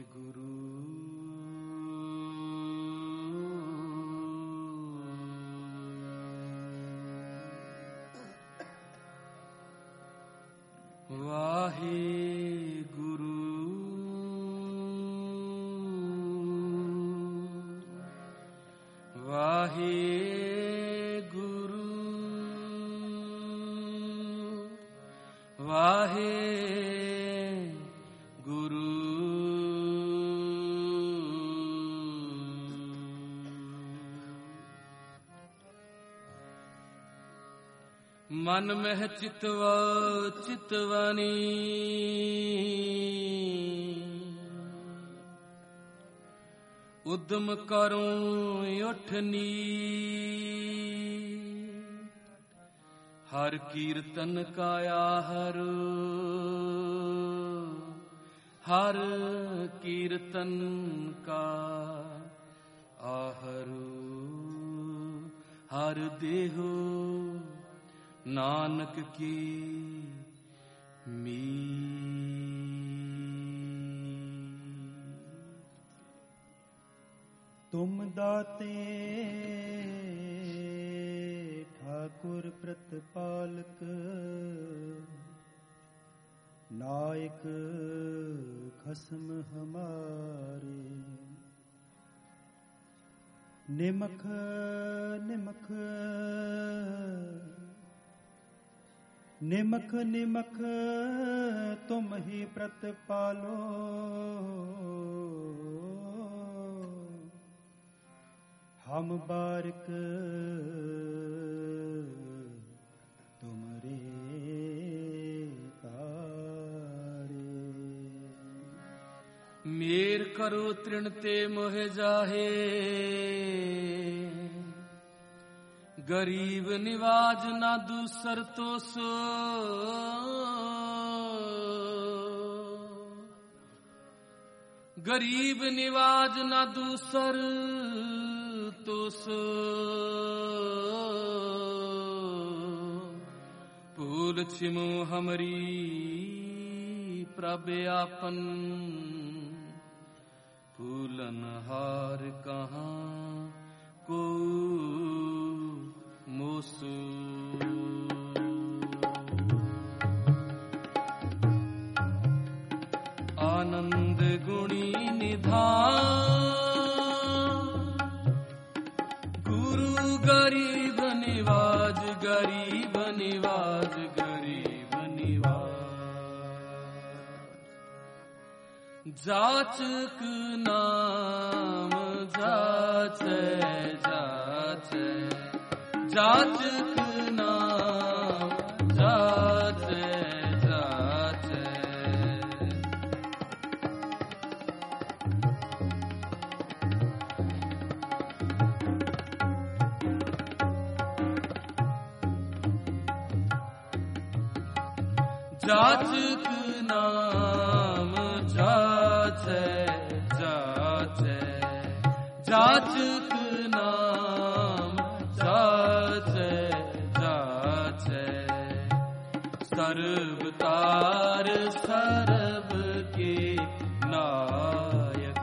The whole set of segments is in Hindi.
वाहिगुरु वाहिगुरु वाहिगुरु वाहिगुरु मन में चितवा चितवानी उद्यम करूं उठनी हर कीर्तन काया हर कीर्तन का आहरु हर देहो नानक की मी तुम दाते ठाकुर प्रतिपालक नायक खसम हमारे निमख निमख निमख निमख तुम ही प्रतिपालो हम बारिक तुमरे तारे मेर करो तृण ते मोह जाहे गरीब निवाज ना दूसर तो सो गरीब निवाज ना दूसर तो सो फूल छिमो हमरी प्रव्यापन फूलन हार कहाँ को मोसू आनंद गुणी निधान गुरु गरीब निवाज गरीब निवाज गरीब निवाज जाचक नाम जाचे जाचे जाचक नाम जाचे जाचे जाचक नाम जाचे जाचे जाचक नाम जाचे जाचे सर्वतार सर्व के नायक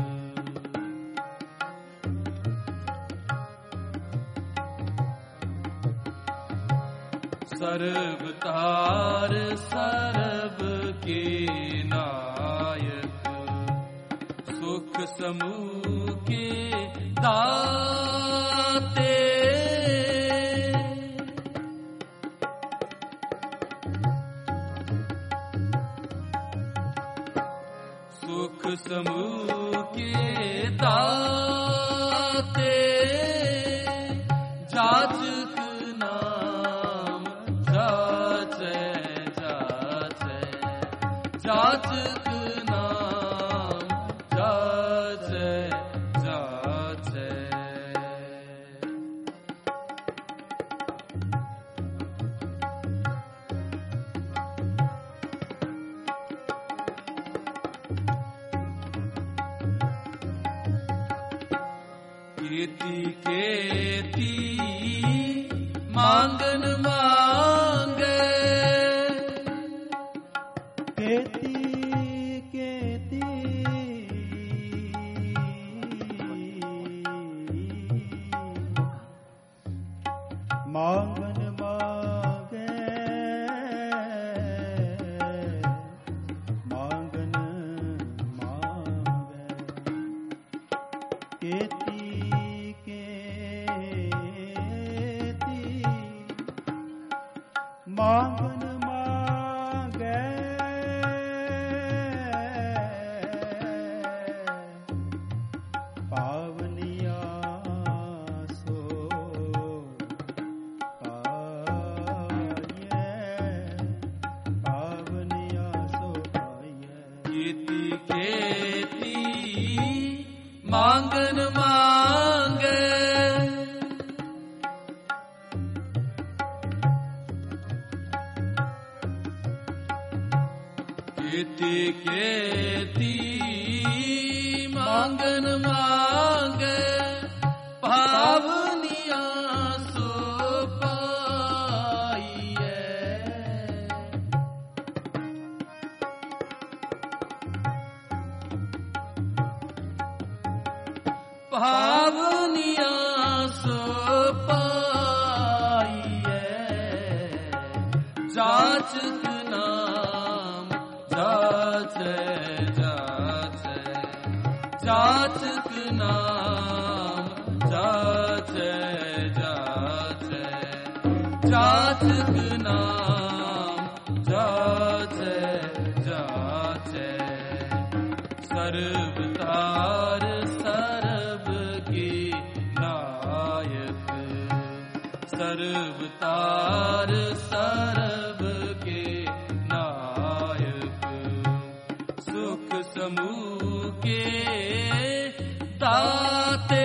सर्वतार सर्व के नायक सुख समूह के दाते सुख समूह के दाते जाचक नाम जाचे जाचे जाचक नाम जाचे जाचे केती केती मांगन मांगे केती केती मांगन मांगे मांगन मांगे केती केती मांगन मांगे पावनिया सो पाये पावनिया सो पाये खेती खेती मांगन मांगे खेती खेती मांगन मांगे पावनिया सो पाइए पावनिया सो पाइए जाचक नाम जाचे जाचे जाचक नाम जाचे जाचे जाचक नाम जाचे जाचे सर्वतार सर्व की नायक सर्वतार सर्व के नायक सुख समूह के दाते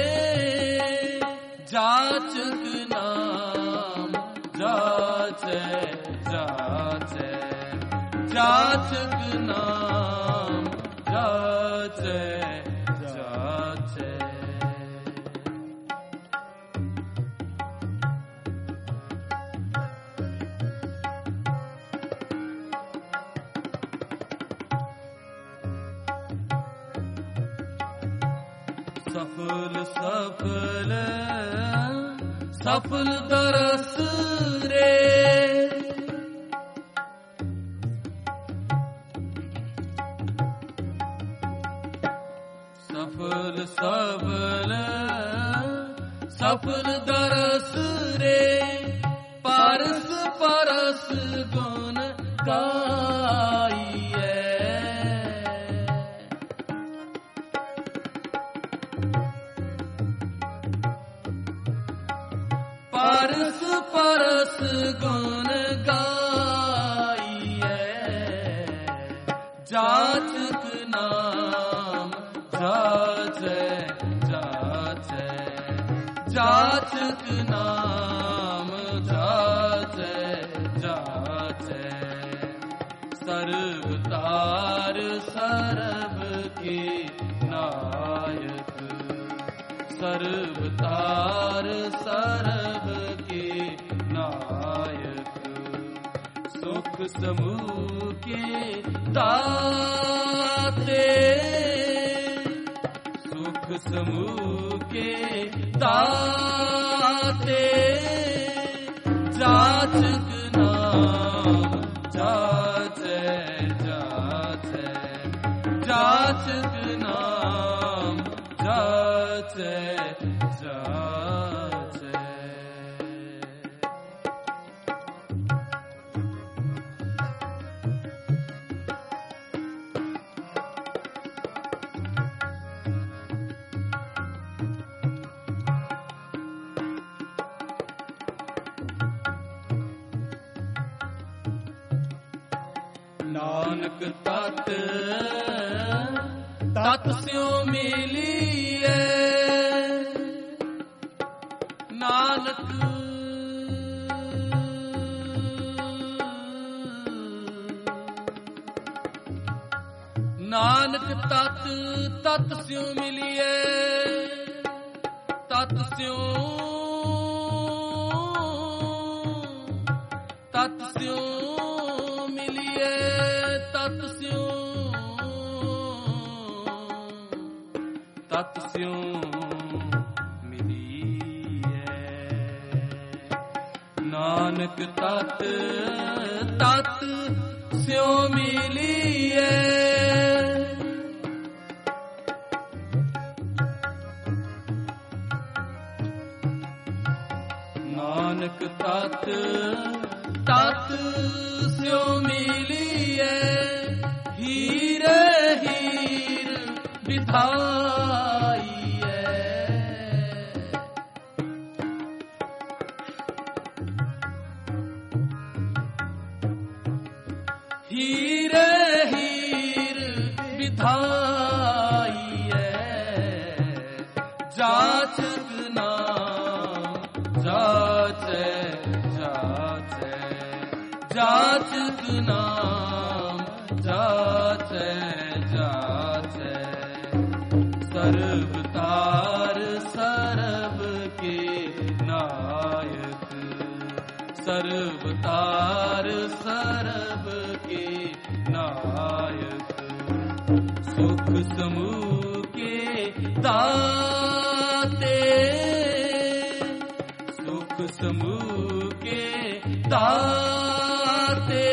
जाचक नाम जाचे जाचे जाचक नाम जाचे जाचे सफल सफल सफल दरस रे सफल सफल सफल दरस रे परस परस गुण गाइए परस परस गुण गाइए जाचक नाम जाचे जाचे जाचक नाम जाचे जाचे सर्वतार सर्व के नायक सर्वतार सर्व के नायक सुख समूह के दाते सुख समूह के दाते जाचक नाम जाचे जाचे जाचक नाम जाचे जाचे नानक तत तत स्यों मिलिए नानक नानक तत तत स्यों मिलिए तत स्यों मिलिए तत स्यों मिलिए नानक तत तत स्यो मिलिए नानक तत तत स्यो मिलिए हीर हीर बिधाइए हीर हीर बिधाइए जाचक नाम जाचे जाचे जाचक नाम जाचे जाचे सर्वतार सर्व के नायक सर्वतार सर्व के नायक सुख समूह के दाते सुख समूह के दाते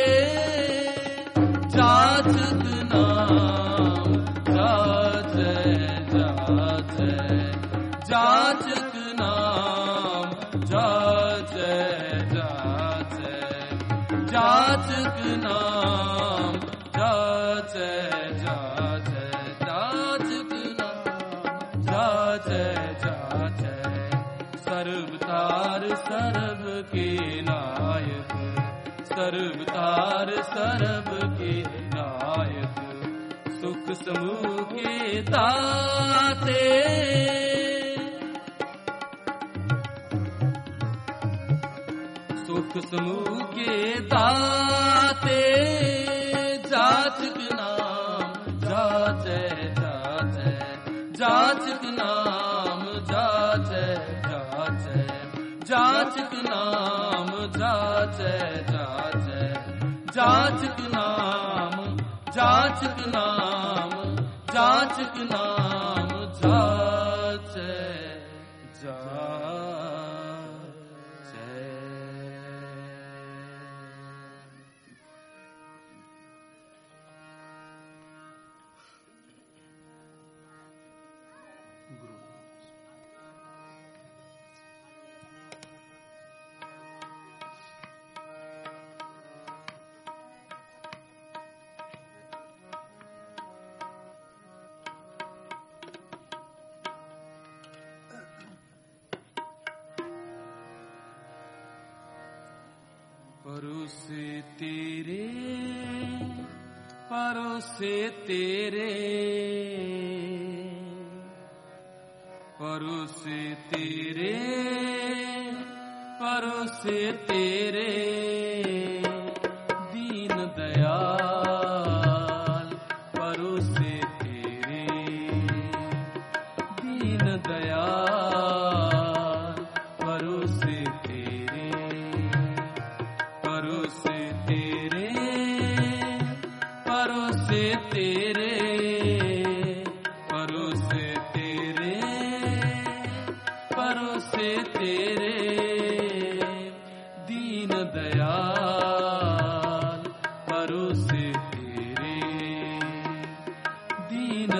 जाचक नाम जाचे जाचे जाचक नाम जाचे जाचे जाचक नाम जाचे जाचे जाचक नाम जाचे जाचे सर्वतार सर्व के नायक सर्वतार सर्व के नायक सुख समूह के दाते सुख समूह के दाते जाचक नाम जाचे जाचे जाचक नाम जाचे जाचे जाचक नाम जाचे जाचे जाचक नाम जाचक नाम जाचक नाम जाचे परोसे तेरे परोसे तेरे परोसे तेरे परोसे तेरे दीन दयाल परोसे तेरे दीन दयाल परोसे तेरे परोसे तेरे परोसे तेरे परोसे तेरे परोसे तेरे दीन दयाल परोसे तेरे दीन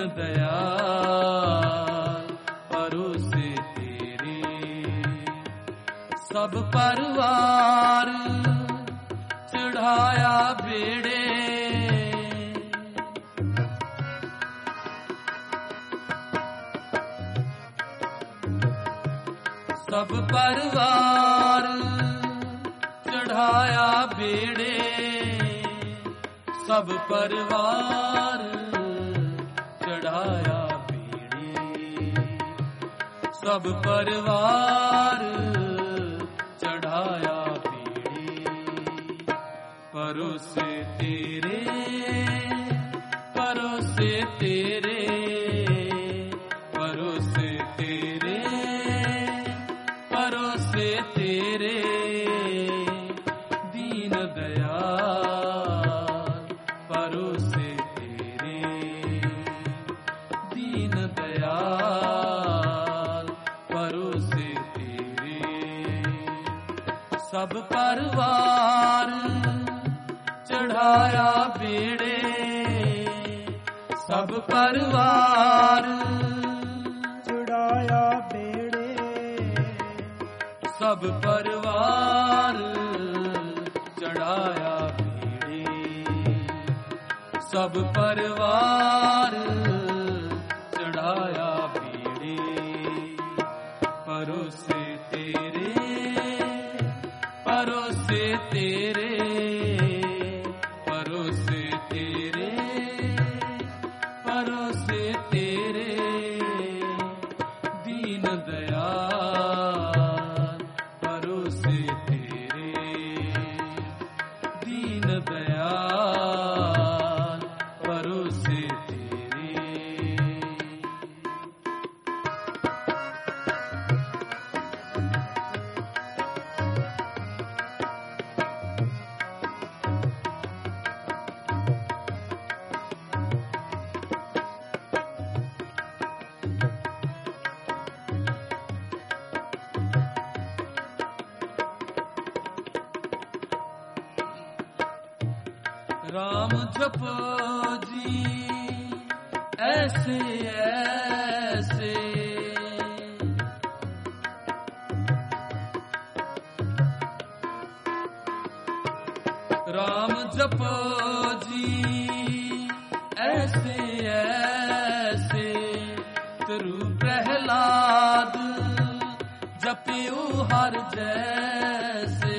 दयाल परोसे तेरे सब परवार चढ़ाया बेड़े सब परवार चढ़ाया बेड़े सब परवार चढ़ाया बेड़े सब परवार चढ़ाया बेड़े परोसे तेरे परोसे तेरे परोसे तेरे परोसे तेरे दीन दयाल परोसे तेरे दीन दयाल परोसे तेरे सब परवार चढ़ाया बेड़े, सब परवार चढ़ाया बेड़े, सब परवार चढ़ाया बेड़े, सब परवार चढ़ाया बेड़े, परोसे तेरे, परोसे तेरे, परोसे तेरे, परोसे तेरे, दीन दयाल, परोसे तेरे, दीन दयाल, परोसे तेरे। राम जपो जी ऐसे ऐसे, राम जपो जी ऐसे ऐसे, तरु प्रहलाद जपियो हर जैसे,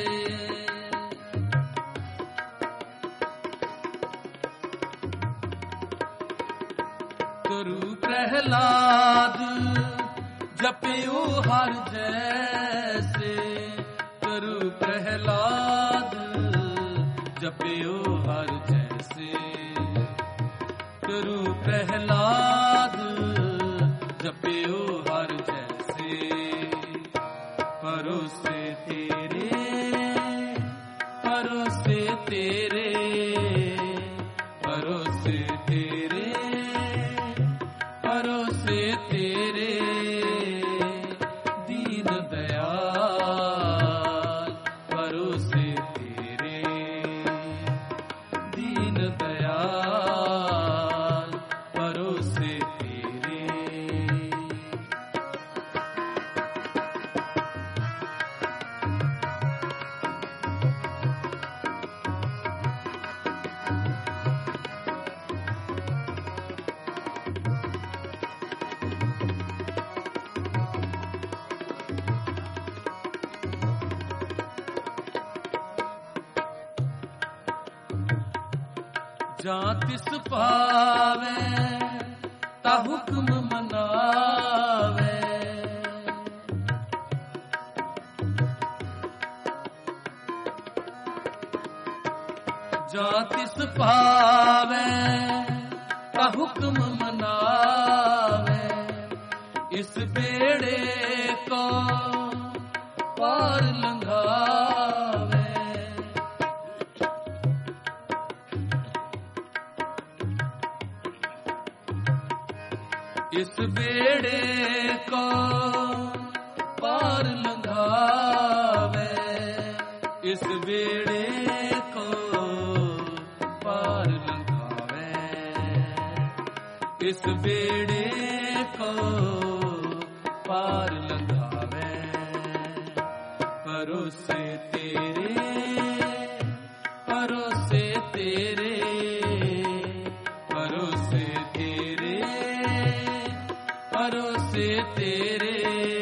तरु प्रहलाद जपियो हर जैसे, तरु प्रहलाद जपियो हर जैसे, तरु प्रहलाद जपियो हर जैसे, परोसे तेरे, परोसे तेरे, परोसे तेरे, परोसे तेरे, दीन दयाल, परोसे तेरे, दीन दयाल, परोसे तेरे। जां तिस पावे ता हुक्म मनावे, जां तिस पावे ता हुक्म मनावे, इस बेड़े को पार लंघावे, इस बेड़े को पार लंघावे, इस बेड़े को पार लंघावे, इस बेड़े को पार लंघावे, परोसे तेरे, परोसे तेरे, परोसे तेरे, परोसे तेरे,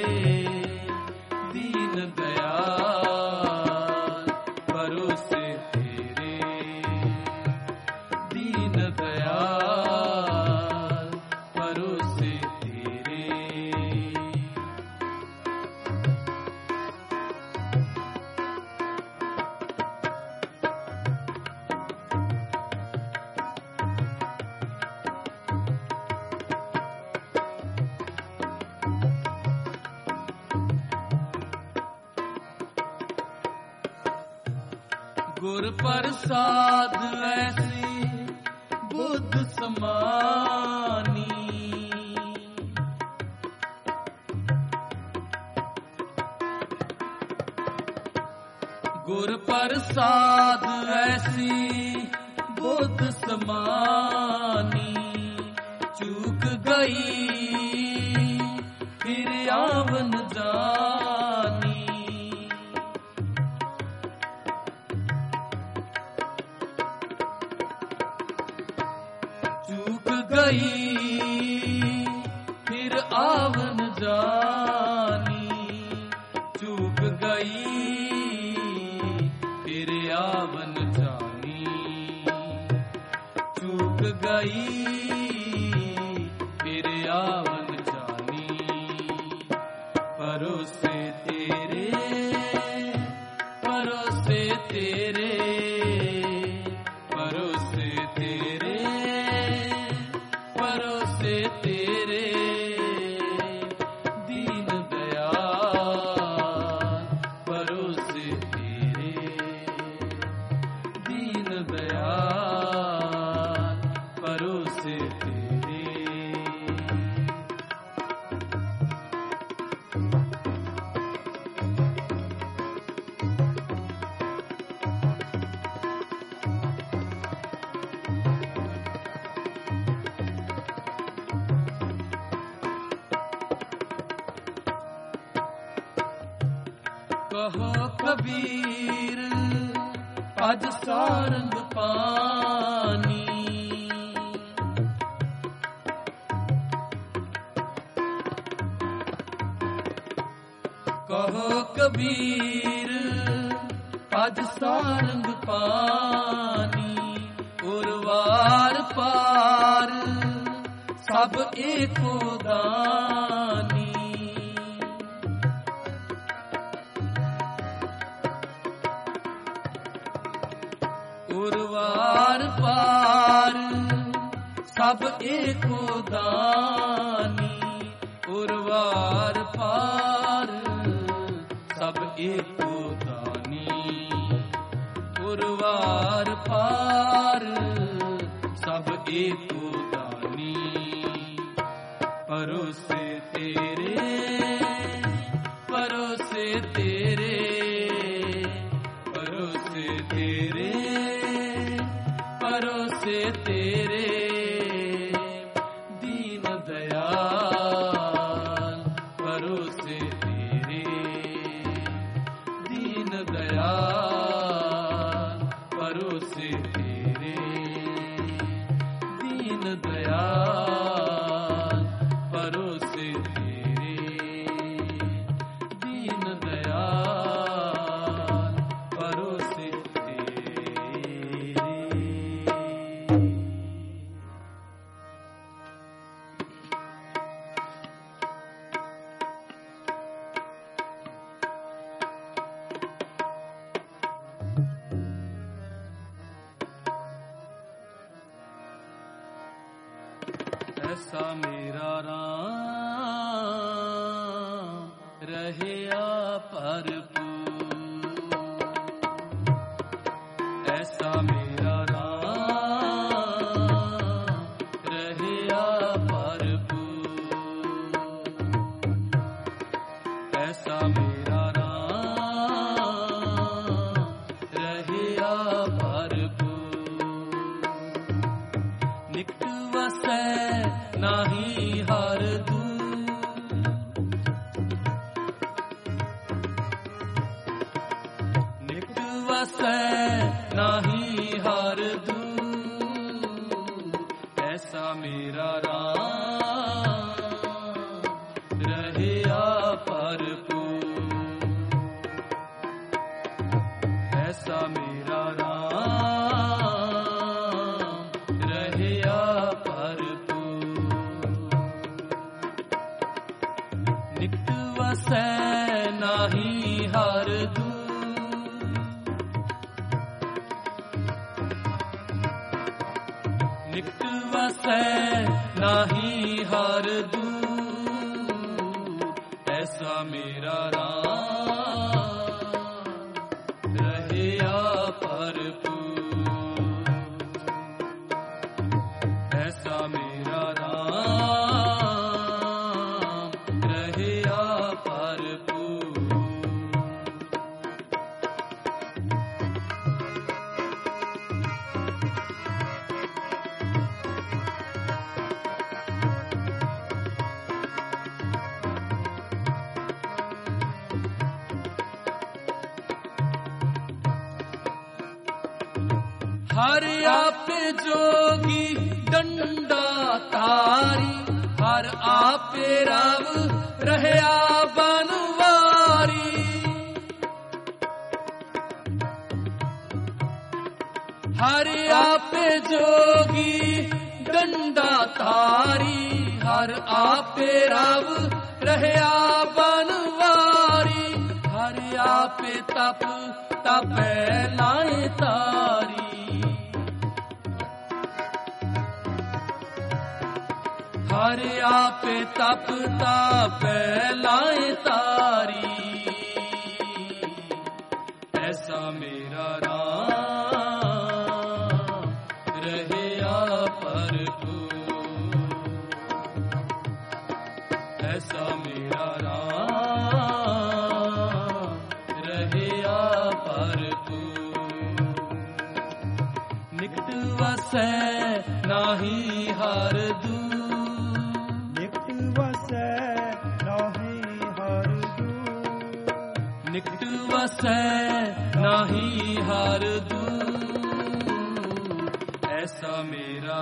दीन दयाल, परोसे तेरे, दीन दयाल, परोसे तेरे। गुर प्रसाद ऐसी बुद्ध समानी, गुर प्रसाद ऐसी बुद्ध समानी, चूक गई फिर आवन जानी। चूक गई फिर आवन जानी, चूक गई फिर आवन जानी। चूक गई फिर आवन जानी। भरोसे तेरे, भरोसे तेरे, भरोसे तेरे, भरोसे तेरे, दीन दयाल भरोसे तेरे, दीन दयाल भरोसे तेरे। कहो कबीर अज सारंग पानी, कहो कबीर अज सारंग पानी। उर्वार पार सब एको दानी। उर्वार पार सब एको दानी। उर्वार पार सब एको दानी। उर्वार पार सब एको दानी। भरोसे तेरे, भरोसे तेरे, भरोसे तेरे, भरोसे तेरे, दीन दयाल भरोसे तेरे, दीन दयाल भरोसे तेरे, दीन दयाल भरोसे तेरे, दीन दयाल भरोसे तेरे। ऐसा मेरा राम रहे भरपूर। ऐसा मेरा राम रहे भरपूर। ऐसा मेरा राम रहे भरपूर। निकट वसै नाही हर दूर। निकट वसै नाही हर दूर। ऐसा मेरा राम रहे भरपूर। ऐसा मेरा राम रहे निकट वसै नाही हर दूर। निकट वसै नाही हर दूर। ऐसा मेरा राम रहे भरपूर। ऐसा मेरा राम रहे भरपूर। हर आपे जोगी डंडा तारी, हर आपे राव रहया बनवारी। हर आपे जोगी डंडा तारी, हर आपे राव रहया बनवारी। हर आपे तप तपे लाए तारी, हर आपे तप तपे लाए तारी। ऐसा मेरा राम रहया भरपूर, ऐसा मेरा राम रहया भरपूर। निकट वसै नाही हर दूर, निकट वसै नाहि हर दूर, निकट वसै नाही हर दूर। ऐसा मेरा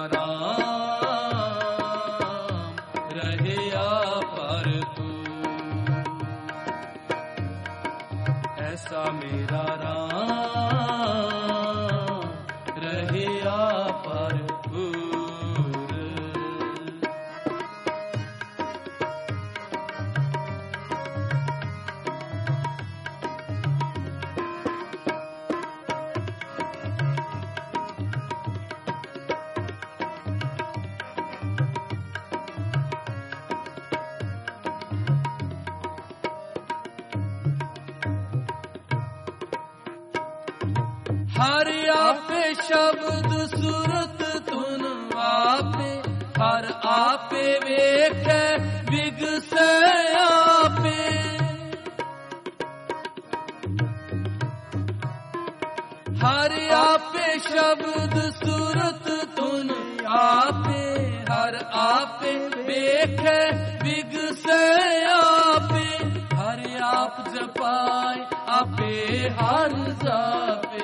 राम रहया भरपूर, ऐसा मेरा राम रहया भरपूर। हर आपे शब्द सुरत धुन आपे, हर आपे वेख विगसै आपे। हर आपे शब्द सुरत धुन आपे, हर आपे वेख विगसै आपे। हर आप जपाए आपे हर जापे,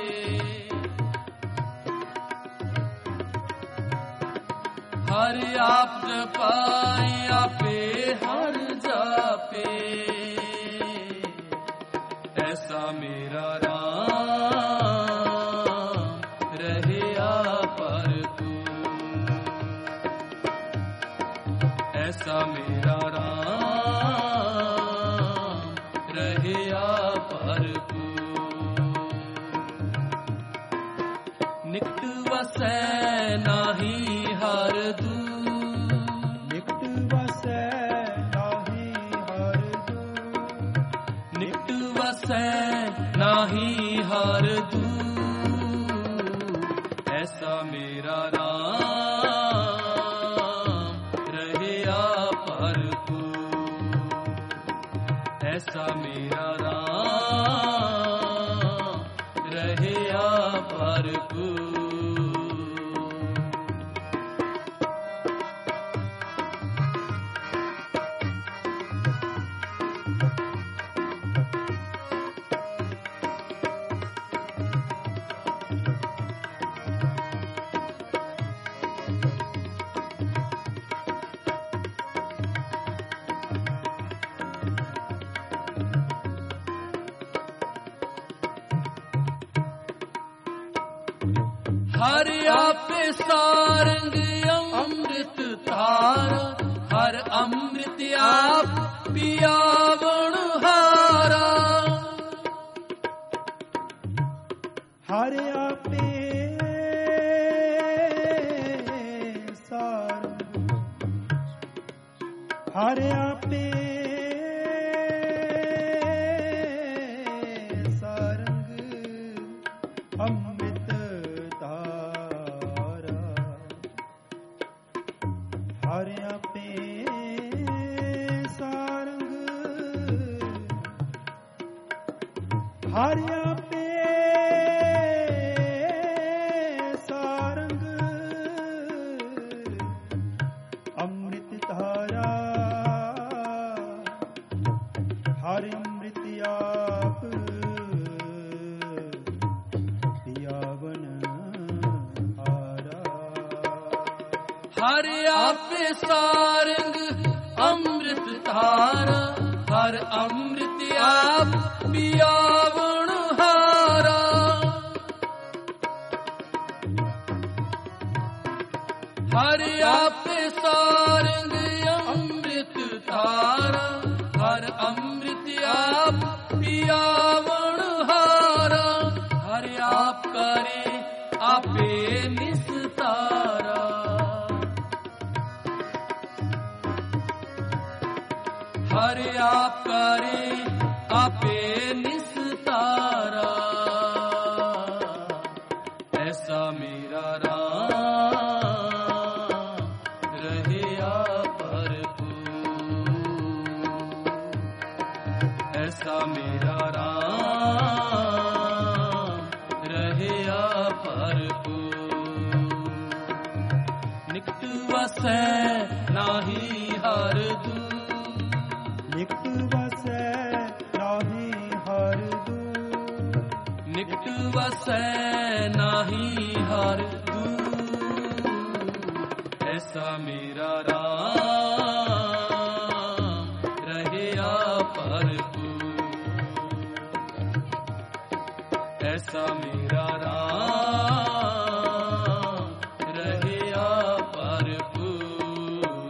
हर आप जपाए आपे हर जापे। ऐसा मेरा राम रहया भरपूर, ऐसा मेरा राम रहया भरपूर। निकट वसै नाही हर दूर, निकट वसै नाहि हर दूर, निकट वसै नाही हर दूर। ऐसा मेरा राम रहया भरपूर, ऐसा मेरा राम रहया भरपूर। हर आपे सारंग अमृत धारा, हर अमृत आप पियावण हारा। हर आपे सारंग, हर आपे सारंग अमृत धारा। हर आपे सारंग, हर आपे सारंग अमृत धारा। हर अमृत आप पियावन हर आपे सारंग अमृत धारा, हर अमृत आप पियावण हारा। हर आपे सारंग अमृत धारा, हर अमृत आप पियावण हारा। हर आप करे आपे निस्तारा, हर आप करे आपे निस्तारा। ऐसा मेरा राम रहे भरपूर, ऐसा मेरा राम रहे भरपूर। निकट वसै नाही हर दूर, निकट वसै नाही हर दूर, निकट वसै नाही हर दूर। ऐसा मेरा राम रहे भरपूर, ऐसा मेरा राम रहे भरपूर।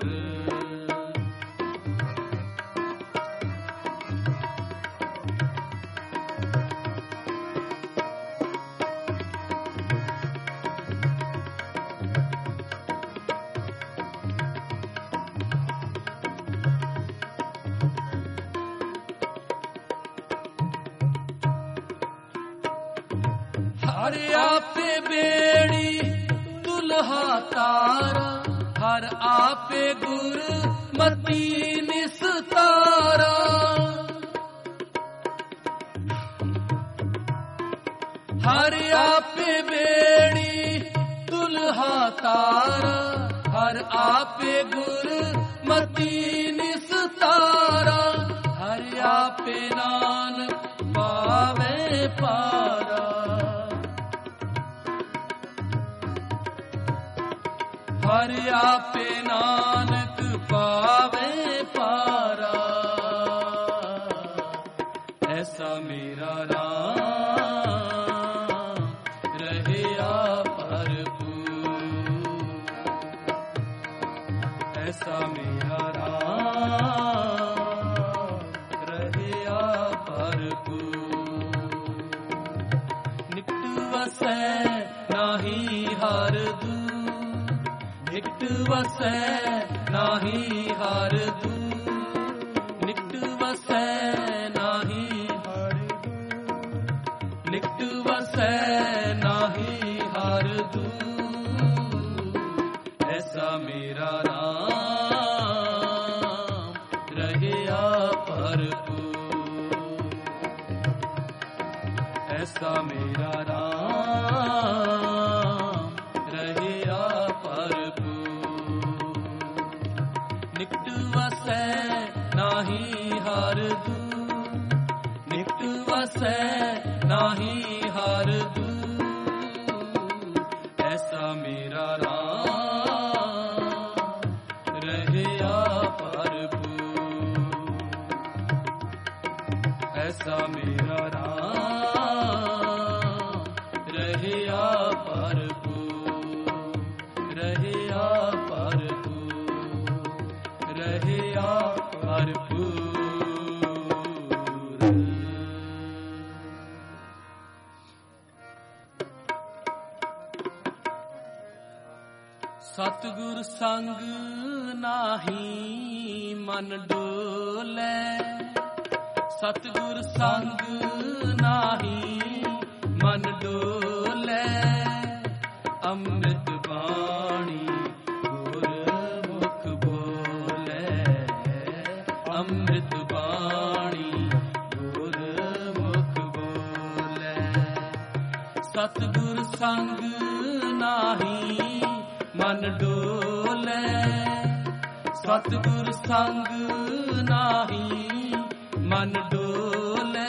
हर आपे बेड़ी दुल्हा तारा, हर आपे गुर मती निस्तारा। हर आपे बेड़ी दुल्हा तारा, हर आपे गुर मती निस्तारा। हर आपे नानक पावे पारा, हर आपे नानक पावे पारा। ऐसा मेरा राम रहे भरपूर, ऐसा मेरा राम रहे भरपूर। निकट वसै नाही हर दूर, निकट वसै नाही हर दूर, निकट वसै नाही हर दूर, निकट वसै नाही हर दूर। ऐसा मेरा राम रहे भरपूर, ऐसा मेरा राम रहे भरपूर। निकट वसै नाही हर दूर, निकट वसै नाही हर दूर। ऐसा मेरा राम रहे भरपूर, ऐसा मेरा राम रहे भरपूर, रहे भरपूर, रहे भरपूर। सतगुर संग नाही मन डोले, सतगुर संग नाही मन डोले। अमृत बाणी गुरमुख बोले, अमृत बाणी गुरमुख बोले। सतगुर संग नाही मन डोले, सतगुर संग नाही मन डोले।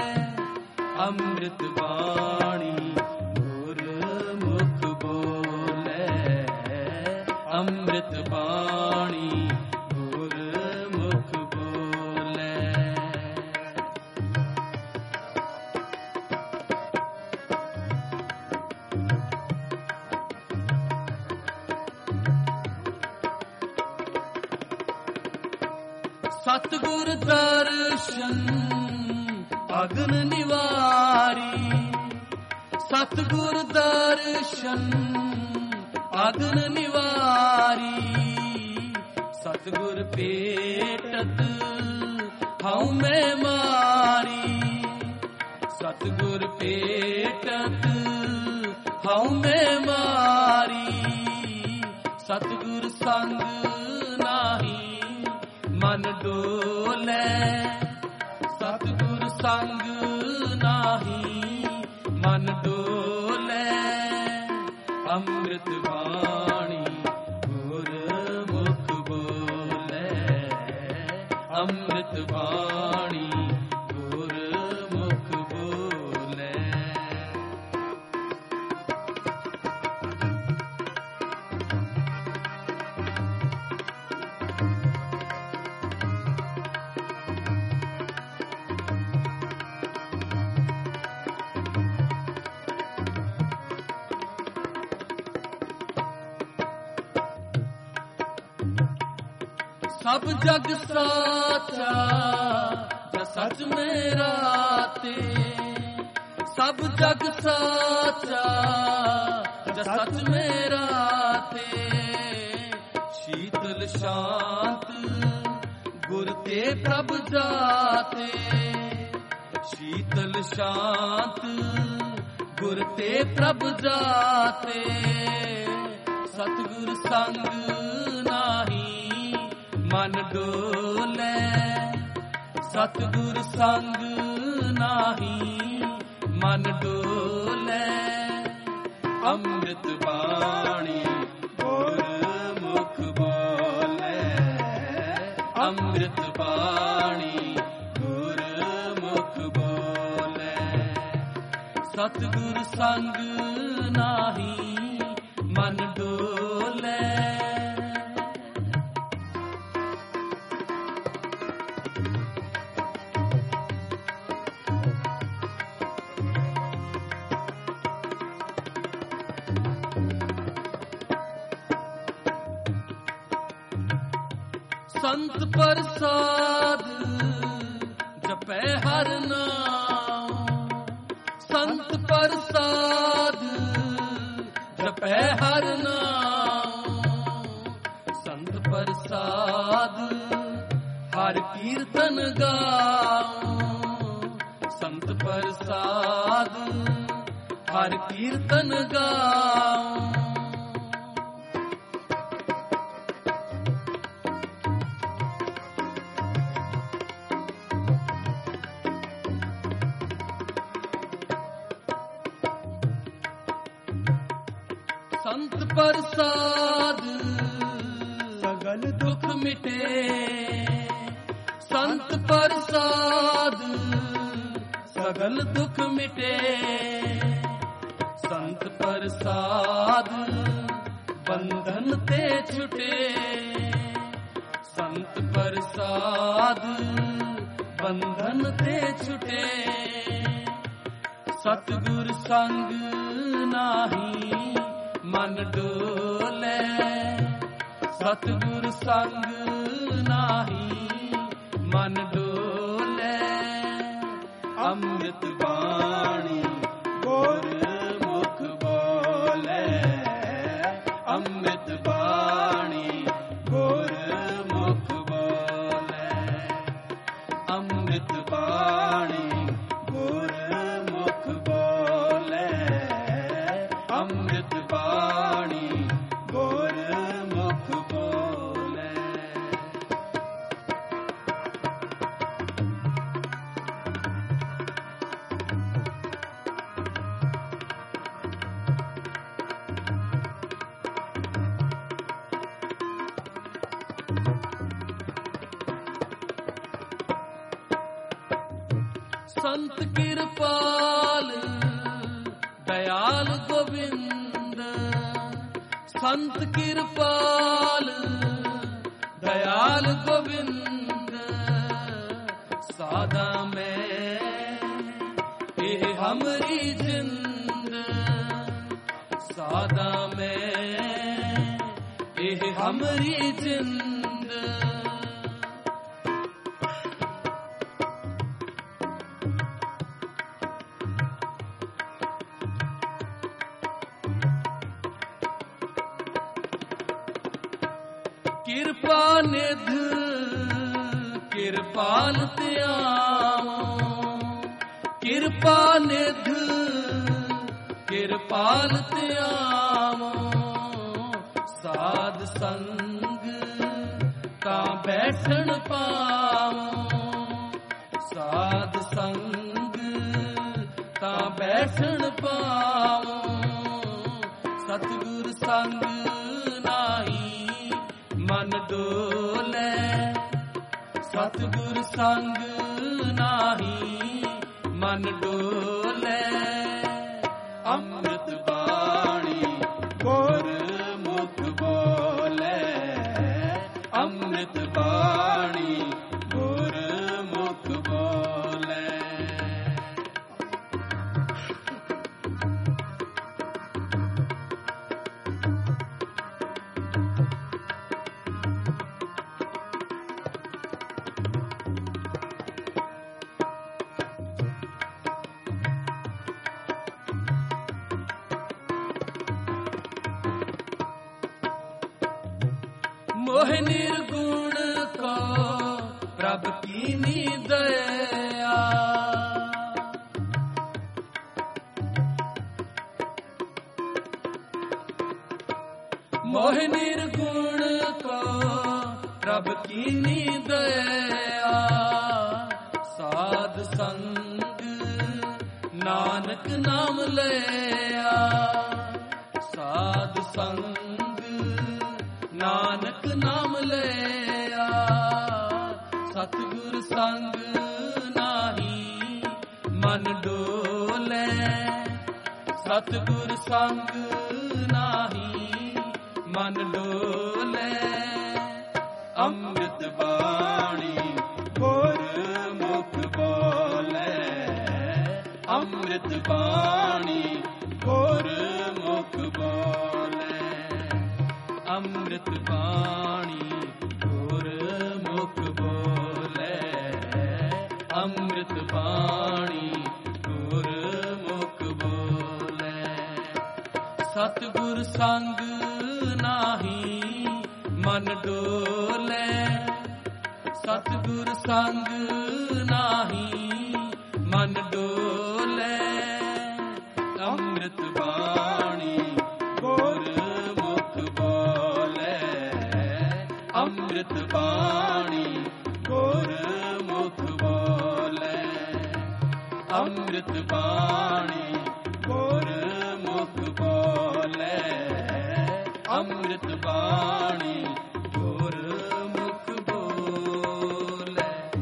अमृत बाणी गुरमुख बोले, ਅੰਮ੍ਰਿਤ ਬਾਣੀ ਗੁਰਮੁਖ ਬੋਲੇ। ਸਤਿਗੁਰ ਦਰਸ਼ਨ ਅਗਨ ਨਿਵਾਰੀ, ਸਤਿਗੁਰ ਦਰਸ਼ਨ ਅਗਨ ਨਿਵਾਰੀ। ਸਤਿਗੁਰ ਭੇਟਤ ਹਉ ਮੈਂ ਮਾਰੀ, ਸਤਿਗੁਰ ਭੇਟਤ ਹਉ ਮੈਂ ਮਾਰੀ। ਸਤਿਗੁਰ ਸੰਗ ਨਾਹੀ ਮਨ ਡੋਲੇ, ਸਤਿਗੁਰ ਸੰਗ ਨਾਹੀ ਮਨ ਡੋਲੇ। ਅੰਮ੍ਰਿਤ ਬਾਣੀ ਗੁਰਮੁਖ ਬੋਲੇ, ਅੰਮ੍ਰਿਤ ਬਾਣੀ ਗੁਰਮੁਖ ਬੋਲੇ। ਸਭ ਜਗ ਸਾਚਾ ਜਾਂ ਸੱਚ ਮੇਰਾ ਤੇ, ਸਭ ਜਗ ਸਾਚਾ ਜਾਂ ਸੱਚ ਮੇਰਾ ਤੇ। ਸ਼ੀਤਲ ਸ਼ਾਂਤ ਗੁਰ ਤੇ ਪ੍ਰਭ ਜਾਤੇ, ਸ਼ੀਤਲ ਸ਼ਾਂਤ ਗੁਰ ਤੇ ਪ੍ਰਭ ਜਾਤੇ। ਸਤਿਗੁਰ ਸੰਗ ਨਾਹੀ ਮਨ ਡੋਲੇ, ਸਤਿਗੁਰ ਸੰਗ ਨਾਹੀ ਮਨ ਡੋਲੇ। ਅੰਮ੍ਰਿਤ ਬਾਣੀ ਗੁਰਮੁਖ ਬੋਲੇ, ਅੰਮ੍ਰਿਤ ਬਾਣੀ ਗੁਰਮੁਖ ਬੋਲੇ। ਸਤਿਗੁਰ ਸੰਗ ਨਾਹੀ ਮਨ ਡੋਲੇ। ਸੰਤ ਪ੍ਰਸਾਦ ਜਪੈ ਹਰ ਨਾਮ, ਸੰਤ ਪ੍ਰਸਾਦ ਜਪੈ ਹਰ ਨਾਮ। ਸੰਤ ਪ੍ਰਸਾਦ ਹਰ ਕੀਰਤਨ ਗਾਉ, ਸੰਤ ਪ੍ਰਸਾਦ ਹਰ ਕੀਰਤਨ ਗਾਉ। ਸੰਤ ਪ੍ਰਸਾਦ ਸਗਲ ਦੁਖ ਮਿਟੇ, ਸੰਤ ਪ੍ਰਸਾਦ ਸਗਲ ਦੁਖ ਮਿਟੇ। ਸੰਤ ਪ੍ਰਸਾਦ ਬੰਧਨ ਤੇ ਛੁਟੇ, ਸੰਤ ਪ੍ਰਸਾਦ ਬੰਧਨ ਤੇ ਛੁਟੇ। ਸਤਿਗੁਰ ਸੰਗ ਨਾਹੀ ਮਨ ਡੋਲੇ, ਸਤਿਗੁਰ ਸੰਗ ਨਾਹੀ ਮਨ ਡੋਲੇ। ਅੰਮ੍ਰਿਤ ਬਾਣੀ ਗੁਰਮੁਖ ਬੋਲੇ, ਅੰਮ੍ਰਿਤ ਬਾਣੀ ਗੁਰਮੁਖ ਬੋਲੇ। ਅੰਮ੍ਰਿਤ ਬਾਣੀ ਗੁਰਮੁਖ ਬੋਲੇ, ਅੰਮ੍ਰਿਤ ਬਾਣੀ ਗੁਰਮੁਖ ਬੋਲੇ। ਸੰਤ ਕਿਰਪਾਲ ਦਇਆਲ ਗੋਬਿੰਦ, ਸੰਤ ਕਿਰਪਾਲ ਦਇਆਲ ਗੋਬਿੰਦ ਸਾਦਾ ਮੈਂ ਇਹ ਹਮਰੀ ਜਿੰਦ ਸਾਦਾ ਮੈਂ ਇਹ ਹਮਰੀ ਜਿੰਦ ਕਿਰਪਾ ਨਿਧ ਕਿਰਪਾਲ ਧਿਆਵੋ ਕਿਰਪਾ ਨਿਧ ਕਿਰਪਾਲ ਧਿਆਵੋ ਸਾਧ ਸੰਗ ਤਾਂ ਬੈਠਣ ਪਾਵੋ ਸਾਧ ਸੰਗ ਤਾਂ ਬੈਠਣ ਪਾਵੋ ਸਤਿਗੁਰ ਸੰਗ ਨਾਹੀ ਮਨ ਡੋਲੇ ਸਤਿਗੁਰ ਸੰਗ ਨਾਹੀ ਮਨ ਡੋਲੇ ਅੰਮ੍ਰਿਤ ਬਾਣੀ ਗੁਰਮੁਖ ਬੋਲੇ ਅੰਮ੍ਰਿਤ ਬਾਣੀ ਗੁਰਮੁਖ ਬੋਲੇ मोह निर्गुण को प्रभ कीनी दया मोह निर्गुण को प्रभ कीनी दया साध संग नानक नाम लिया साध संग ਨਾਨਕ ਨਾਮ ਲਿਆ ਸਤਿਗੁਰ ਸੰਗ ਨਾਹੀ ਮਨ ਡੋਲੇ ਸਤਿਗੁਰ ਸੰਗ ਨਾਹੀ ਮਨ ਡੋਲੇ ਅੰਮ੍ਰਿਤ ਬਾਣੀ ਗੁਰਮੁਖ ਬੋਲੇ ਅੰਮ੍ਰਿਤ ਬਾਣੀ ਗੁਰਮੁਖ ਬੋਲੇ ਅੰਮ੍ਰਿਤ ਬਾਣੀ ਗੁਰਮੁਖ ਬੋਲੇ ਅੰਮ੍ਰਿਤ ਬਾਣੀ ਗੁਰਮੁਖ ਬੋਲੇ ਸਤਿਗੁਰ ਸੰਗ ਨਾਹੀ ਮਨ ਡੋਲੇ ਸਤਿਗੁਰ ਸੰਗ ਨਾਹੀ ਮਨ ਡੋਲੇ ਅੰਮ੍ਰਿਤ ਬਾਣੀ ਗੁਰਮੁਖ ਬੋਲੇ ਅੰਮ੍ਰਿਤ ਬਾਣੀ ਗੁਰਮੁਖ ਬੋਲੇ ਅੰਮ੍ਰਿਤ ਬਾਣੀ ਗੁਰਮੁਖ ਬੋਲੇ ਅੰਮ੍ਰਿਤ ਬਾਣੀ ਗੁਰਮੁਖ ਬੋਲੇ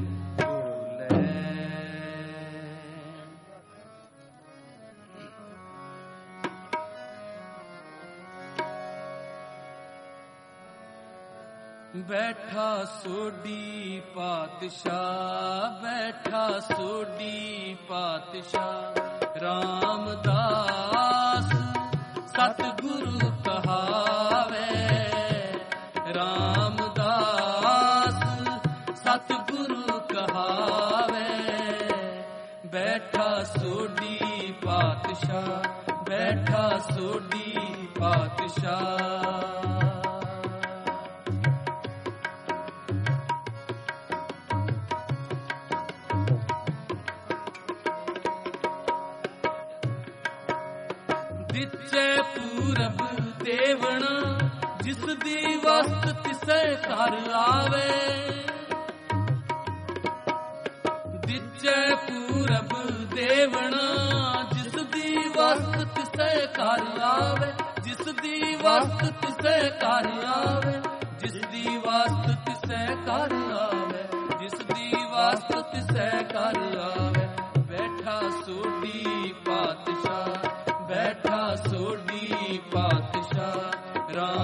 ਬੈਠਾ ਸੋਢੀ ਪਾਤਸ਼ਾਹ ਬੈਠਾ ਸੋਢੀ ਪਾਤਸ਼ਾਹ ਰਾਮਦਾਸ ਸਤਿਗੁਰੂ ਕਹਾਵੇ ਰਾਮਦਾਸ ਸਤਿਗੁਰੂ ਕਹਾਵੇ ਬੈਠਾ ਸੋਢੀ ਪਾਤਸ਼ਾਹ ਬੈਠਾ ਸੋਢੀ ਪਾਤਸ਼ਾਹ ਦਿੱਚੇ ਪੂਰਬ ਦੇਵਣਾ ਜਿਸ ਦੀ ਵਸਤ ਤਿਸੈ ਘਰ ਆਵੇ ਦਿੱਚੇ ਪੂਰਬ ਦੇਵਣਾ ਜਿਸ ਦੀ ਵਸਤ ਤਿਸੈ ਘਰ ਆਵੇ ਜਿਸ ਦੀ ਵਸਤ ਤਿਸੈ ਘਰ ਆਵੇ ਜਿਸ ਦੀ ਵਸਤ ਤਿਸੈ ਘਰ ਆਵੇ ਜਿਸ ਦੀ ਵਸਤ ਤਿਸੈ ਘਰ ਆਵੇ ਬੈਠਾ ਸੋਢੀ ਪਾਤਸ਼ਾਹ ਬੈਠਾ ਸੋਢੀ ਪਾਤਸ਼ਾਹ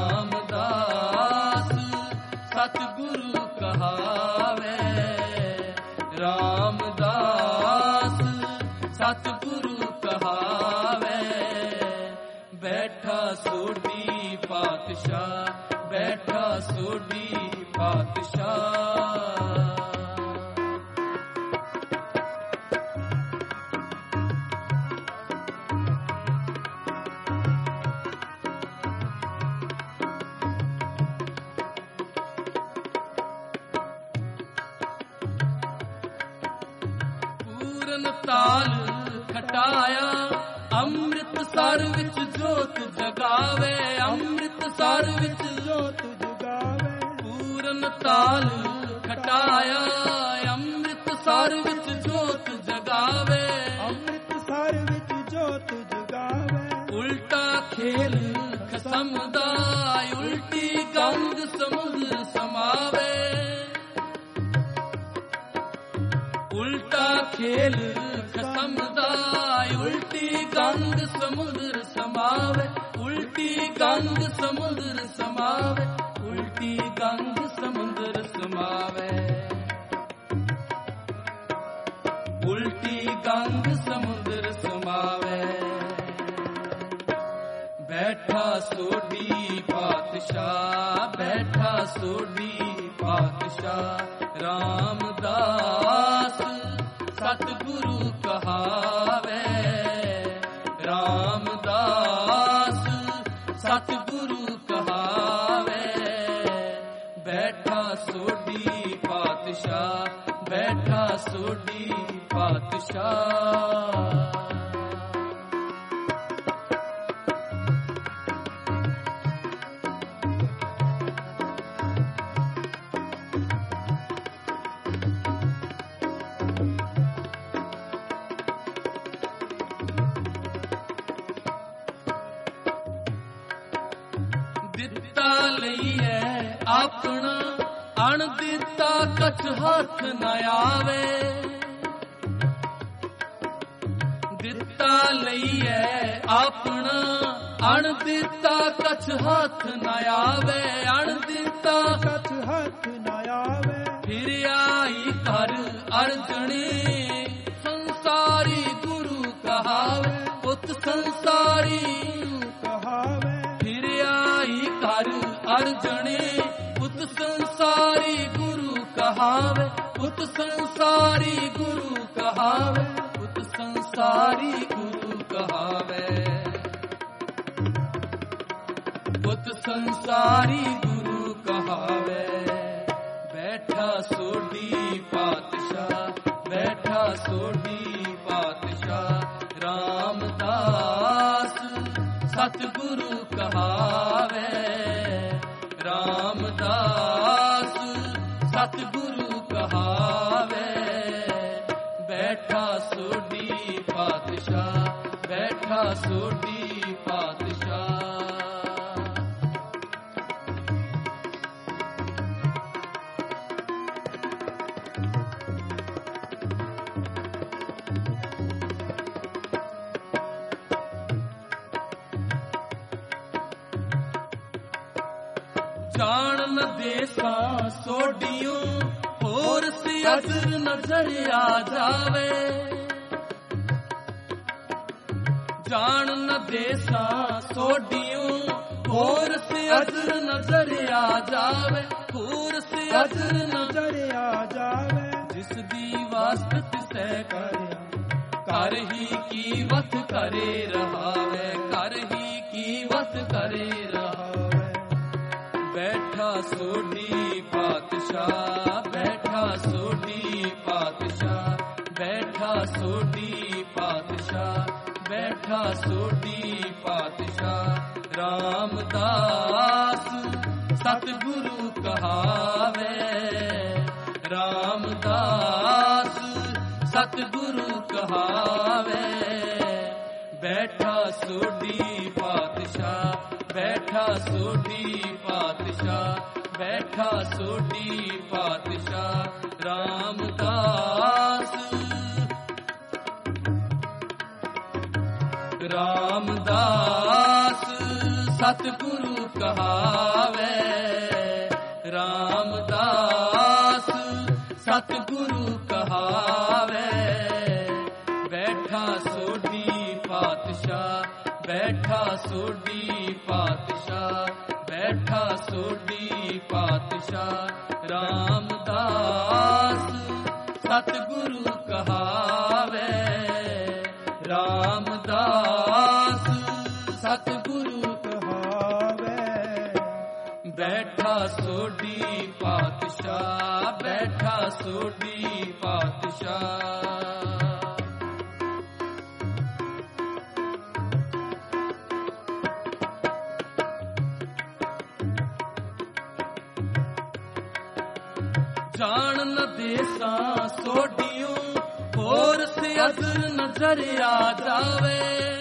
ਪੂਰਨ ਤਾਲ ਖਟਾਇਆ, ਅੰਮ੍ਰਿਤਸਰ ਵਿੱਚ ਜੋਤ ਜਗਾਵੇ, ਅੰਮ੍ਰਿਤਸਰ ਵਿੱਚ ਜੋਤ ਜਗਾਵੇ। ਪੂਰਨ ਤਾਲ ਖਟਾਇਆ, ਅੰਮ੍ਰਿਤਸਰ ਵਿੱਚ ਜੋਤ ਜਗਾਵੇ, ਅੰਮ੍ਰਿਤਸਰ ਵਿੱਚ ਜੋਤ ਜਗਾਵੇ। ਉਲਟਾ ਖੇਲ ਖਸਮ ਦਾ, ਉਲਟੀ ਗੰਗ ਸਮੁੰਦਰ ਸਮਾਵੇ, ਉਲਟਾ ਖੇਲ ਖਸਮ ਦਾ, ਉਲਟੀ ਗੰਗ ਸਮੁੰਦਰ ਸਮਾਵੇ, ਉਲਟੀ ਗੰਗ ਸਮੁੰਦਰ ਸਮਾਵੇ, ਉਲਟੀ ਗੰਗ ਸਮੁੰਦਰ ਸਮਾਵੇ, ਉਲਟੀ ਗੰਗ ਸਮੁੰਦਰ ਸਮਾਵੇ। ਬੈਠਾ ਸੋਢੀ ਪਾਤਸ਼ਾਹ, ਬੈਠਾ ਸੋਢੀ ਪਾਤਸ਼ਾਹ, ਰਾਮਦਾਸ ਸਤਿਗੁਰੂ ਕਹਾਵੇ, ਰਾਮਦਾਸ ਸਤਿਗੁਰੂ ਕਹਾਵੇ। ਬੈਠਾ ਸੋਢੀ ਪਾਤਸ਼ਾਹ, ਬੈਠਾ ਸੋਢੀ ਪਾਤਸ਼ਾਹ। ਦਿੱਤਾ ਲਈਐ ਆਪਣਾ, ਅਣ ਦਿੱਤਾ ਕਛ ਹੱਥ ਨ ਆਵੇ, ਦਿੱਤਾ ਲਈਐ ਆਪਣਾ, ਅਣ ਦਿੱਤਾ ਕਛ ਹੱਥ ਨ ਆਵੇ, ਅਣ ਦਿੱਤਾ ਕਛ ਹੱਥ ਨ ਆਵੇ। ਫਿਰ ਆਈ ਕਰ ਅਰਜਣੀ, ਸੰਸਾਰੀ ਗੁਰੂ ਕਹਾਵੇ, ਪੁੱਤ ਸੰਸਾਰੀ ਕਹਾਵੇ। ਫਿਰ ਆਈ ਕਰ ਅਰਜਣੀ, ਪੁੱਤ ਸੰਸਾਰੀ ਗੁਰੂ ਕਹਾਵੇ, ਪੁੱਤ ਸੰਸਾਰੀ ਗੁਰੂ ਕਹਾਵੇ, ਪੁੱਤ ਸੰਸਾਰੀ ਗੁਰੂ ਕਹਾਵੇ, ਪੁੱਤ ਸੰਸਾਰੀ ਗੁਰੂ ਕਹਾਵੇ। ਬੈਠਾ ਸੋਢੀ ਪਾਤਸ਼ਾਹ, ਬੈਠਾ ਸੋਢੀ ਪਾਤਸ਼ਾਹ, ਰਾਮਦਾਸ ਸਤਿਗੁਰੂ ਕਹਾਵੇ, ਰਾਮਦਾਸ ਸਤਿਗੁਰੂ ਕਹਾਵੇ। ਬੈਠਾ ਸੋਢੀ ਪਾਤਸ਼ਾਹ, ਬੈਠਾ ਸੋਢੀ ਪਾਤਸ਼ਾਹ। ਜਾਣ ਨ ਦੇਸਾਂ ਸੋਢਿਓ, ਹੋਰ ਸਿਆਸਰ ਨਜ਼ਰ ਆ ਜਾਵੇ, ਜਾਣ ਨ ਦੇਸਾਂ ਸੋਢਿਓ, ਹੋਰ ਸਿਆਸਰ ਨਜ਼ਰ ਆ ਜਾਵੇ, ਹੋਰ ਸਿਆਸਰ ਨਜ਼ਰ ਆ ਜਾਵੇ। ਜਿਸ ਦੀ ਵਾਸਤ ਤਿਸੈ ਕਰਿਆ, ਕਰ ਹੀ ਕੀਵਤ ਕਰੇ ਰਹਾਵੇ, ਕਰ ਹੀ ਕੀਵਤ ਕਰੇ ਰਹਾਵੇ। ਬੈਠਾ ਸੋਢੀ ਪਾਤਸ਼ਾਹ, ਬੈਠਾ ਸੋਢੀ ਪਾਤਸ਼ਾਹ, ਬੈਠਾ ਸੋਢੀ ਪਾਤਸ਼ਾਹ, ਬੈਠਾ ਸੋਢੀ ਪਾਤਸ਼ਾਹ, ਰਾਮਦਾਸ ਸਤਿਗੁਰੂ ਕਹਾਵੇ, ਰਾਮਦਾਸ ਸਤਿਗੁਰੂ ਕਹਾਵੇ। ਬੈਠਾ ਸੋਢੀ ਪਾਤਸ਼ਾਹ, ਬੈਠਾ ਸੋਢੀ ਪਾਤਸ਼ਾਹ, ਬੈਠਾ ਸੋਢੀ ਪਾਤਸ਼ਾਹ, ਰਾਮਦਾਸ ਰਾਮਦਾਸ ਸਤਿਗੁਰੂ ਕਹਾਵੇ, ਰਾਮਦਾਸ ਸਤਿਗੁਰੂ ਕਹਾਵੇ। ਬੈਠਾ ਸੋਢੀ ਪਾਤਸ਼ਾਹ, ਬੈਠਾ ਸੋਢੀ ਪਾਤਸ਼ਾਹ, ਬੈਠਾ ਸੋਢੀ ਪਾਤਸ਼ਾਹ, ਰਾਮਦਾਸ ਸਤਿਗੁਰੂ ਕਹਾਵੇ, ਰਾਮਦਾਸ ਸਤਿਗੁਰੂ ਕਹਾਵੇ। ਬੈਠਾ ਸੋਢੀ ਪਾਤਸ਼ਾਹ, ਬੈਠਾ ਸੋਢੀ ਪਾਤਸ਼ਾਹ। ਅਜ਼ਰ ਨਜ਼ਰ ਆ ਜਾਵੇ।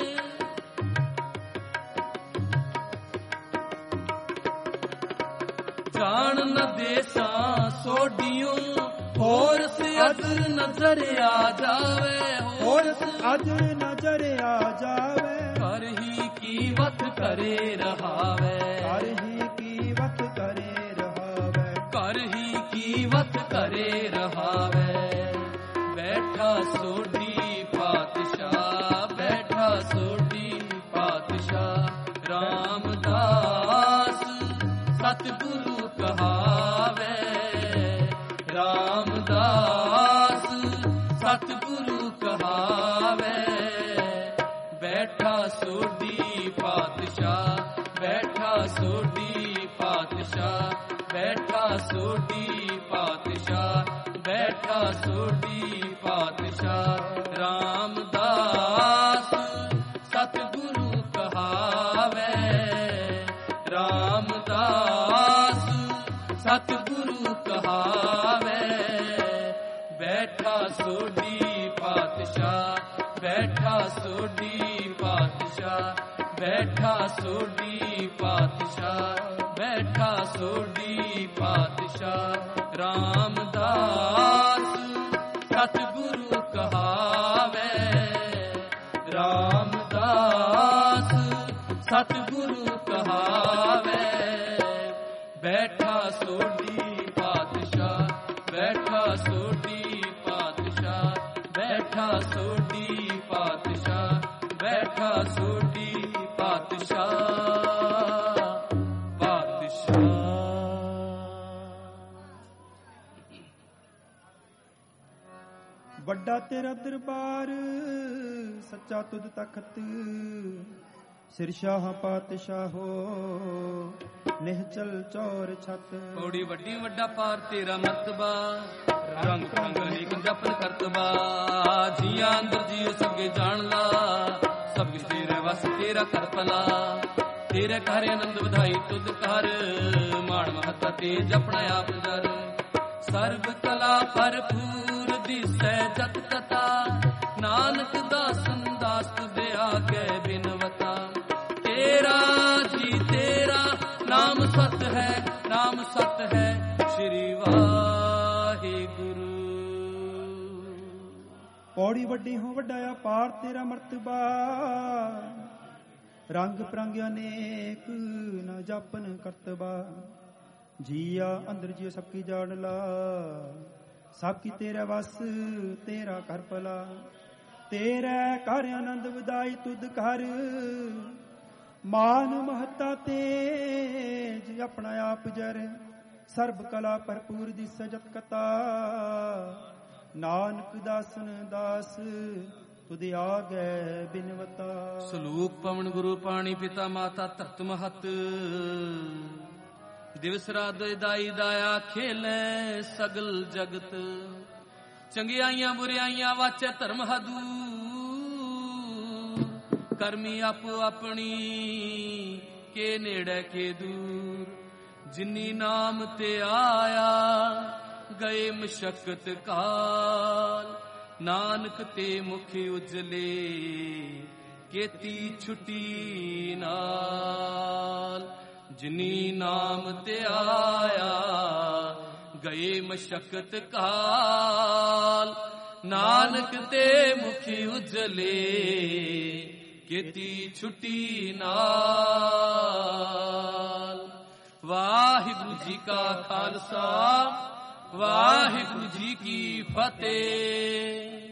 ਜਾਣ ਨ ਦੇਸਾਂ ਸੋਢੀਓ ਹੋਰ ਅਜ਼ਰ ਨਜ਼ਰ ਆ ਜਾਵੇ। ਹੋਰ ਅਜ਼ਰ ਨਜ਼ਰ ਆ ਜਾਵੇ। ਕਰ ਹੀ ਕੀਵਤ ਕਰੇ ਰਹਾਵੇ। ਕਰ ਹੀ ਕੀਵਤ ਕਰੇ ਰਹਾਵੇ। ਕਰ ਹੀ ਕੀਵਤ ਕਰੇ ਰਹਾਵੇ। ਬੈਠਾ ਸੋਢੀ ਪਾਤਸ਼ਾਹ, ਬੈਠਾ ਸੋਢੀ ਪਾਤਸ਼ਾਹ। ਰਾਮਦਾਸ ਸਤਿਗੁਰੂ ਕਹਾਵੇ। ਰਾਮਦਾਸ ਸਤਿਗੁਰੂ ਕਹਾਵੇ। ਬੈਠਾ ਸੋਢੀ ਪਾਤਸ਼ਾਹ, ਬੈਠਾ ਸੋਢੀ ਪਾਤਸ਼ਾਹ। ਬੈਠਾ ਸੋਢੀ ਪਾਤਸ਼ਾਹ, ਬੈਠਾ ਸੋਢੀ ਪਾਤਸ਼ਾਹ। ਰਾਮਦਾਸ ਸਤਿਗੁਰੂ ਕਹਾਵੇ। ਰਾਮਦਾਸ ਸਤਿਗੁਰੂ ਕਹਾਵੇ। ਬੈਠਾ ਸੋਢੀ ਪਾਤਸ਼ਾਹ, ਬੈਠਾ ਸੋਢੀ ਪਾਤਸ਼ਾਹ। ਬੈਠਾ ਸੋਢੀ ਪਾਤਸ਼ਾਹ, ਬੈਠਾ ਸੋਢੀ ਪਾਤਸ਼ਾਹ। ਰਾਮਦਾਸ ਸਤਿਗੁਰੂ ਕਹਾਵੇ। ਰਾਮਦਾਸ ਸਤਿਗੁਰੂ ਕਹਾਵੇ। ਬੈਠਾ ਸੋਢੀ ਪਾਤਸ਼ਾਹ, ਬੈਠਾ ਸੋਢੀ ਪਾਤਸ਼ਾਹ। ਬੈਠਾ ਸੋਢੀ ਪਾਤਸ਼ਾਹ, ਬੈਠਾ ਸੋਢੀ ਪਾਤਸ਼ਾਹ। ਪਾਤਸ਼ਾਹ ਵੱਡਾ ਤੇਰਾ ਦਰਬਾਰ ਸੱਚਾ ਤੁਧ ਤਖਤ। ਸਿਰ ਸ਼ਾਹ ਪਾਤਸ਼ਾਹੋ ਨਿਹਚਲ ਚੌਰ ਛਤ। ਥੋੜੀ ਵੱਡੀ ਵੱਡਾ ਪਾਰ ਤੇਰਾ ਮਰਤਬਾ। ਰੰਗ ਰੰਗ ਅਨੇਕ ਜਪਨ ਕਰਤਬਾ। ਜੀਆਂ ਅੰਦਰ ਜੀ ਸਭੇ ਜਾਣ ਲਾ। ਸਭ ਕਿਛ ਤੇਰੇ ਵਸ ਤੇਰਾ ਕਰ ਭਲਾ। ਤੇਰੇ ਘਰ ਆਨੰਦ ਵਧਾਈ ਤੁਧ ਕਰ। ਮਾਣ ਮਹੱਤਾ ਤੇ ਜਪਣਾ ਆਪ ਜਰ। ਸਰਬ ਕਲਾ ਭਰਪੂਰ ਦਿਸੈ ਜਤ ਕਥਾ। ਨਾਨਕ ਦਾਸਨ ਦਾਸ ਤੁਧੇ ਆਗੇ ਬਿਨਵਤਾ। ਤੇਰਾ ਜੀ ਤੇਰਾ ਨਾਮ ਸਤ ਹੈ, ਨਾਮ ਸਤ ਹੈ ਸ਼੍ਰੀ ਵਾਹਿਗੁਰੂ। ਪੌੜੀ ਵੱਡੀ ਹੋ ਵੱਡਾ ਅਪਾਰ ਤੇਰਾ ਮਰਤਬਾ। ਰੰਗ ਪ੍ਰੰਗ ਅਨੇਕ ਨ ਜਾਪਨ ਕਰਤਬਾ। ਜੀਆ ਅੰਦਰ ਜੀ ਸਭ ਕੀ ਜਾਣ ਲਾ। ਸਭ ਕੀ ਤੇਰਾ ਵਸ ਤੇਰਾ ਕਰ ਭਲਾ। ਤੇਰੇ ਘਰ ਆਨੰਦ ਵਧਾਈ ਤੁਧ ਕਰ। ਮਾਨ ਮਹੱਤਾ ਤੇਜ ਆਪਣਾ ਆਪ ਜਰ। ਸਰਬ ਕਲਾ ਭਰਪੂਰ ਦੀ ਸਜਤ ਕਤਾ। ਨਾਨਕ ਦਾਸਨ ਦਾਸ ਤੁਧ ਆਗੇ ਬਿਨਵਤਾ। ਸਲੂਕ ਪਵਨ ਗੁਰੂ ਪਾਣੀ ਪਿਤਾ ਮਾਤਾ ਧਰਤ ਮਹਤ। ਦਿਵਸ ਰਾਤ ਦਾਈ ਦਾਇਆ ਖੇਲੇ ਸਗਲ ਜਗਤ। ਚੰਗਿਆਈਆਂ ਬੁਰਿਆਈਆਂ ਵਾਚੈ ਧਰਮ ਹਦੂ। ਕਰਮੀ ਆਪੋ ਆਪਣੀ ਕੇ ਨੇੜੇ ਕੇ ਦੂਰ। ਜਿਨੀ ਨਾਮ ਤੇ ਆਇਆ ਗਏ ਮਸ਼ਕਤ ਕਾਲ। ਨਾਨਕ ਤੇ ਮੁਖ ਉਜਲੇ ਕੀਤੀ ਛੁਟੀ ਨਾਲ। ਜਿਨੀ ਨਾਮ ਤੇ ਆਇਆ ਗਏ ਮਸ਼ਕਤ ਕਾਲ। ਨਾਨਕ ਤੇ ਮੁਖ ਉਜਲੇ ਕੀਤੀ ਛੁਟੀ ਨਾਲ। ਵਾਹਿਗੁਰੂ ਜੀ ਕਾ ਖਾਲਸਾ, ਵਾਹਿਗੁਰੂ ਜੀ ਕੀ ਫਤਿਹ।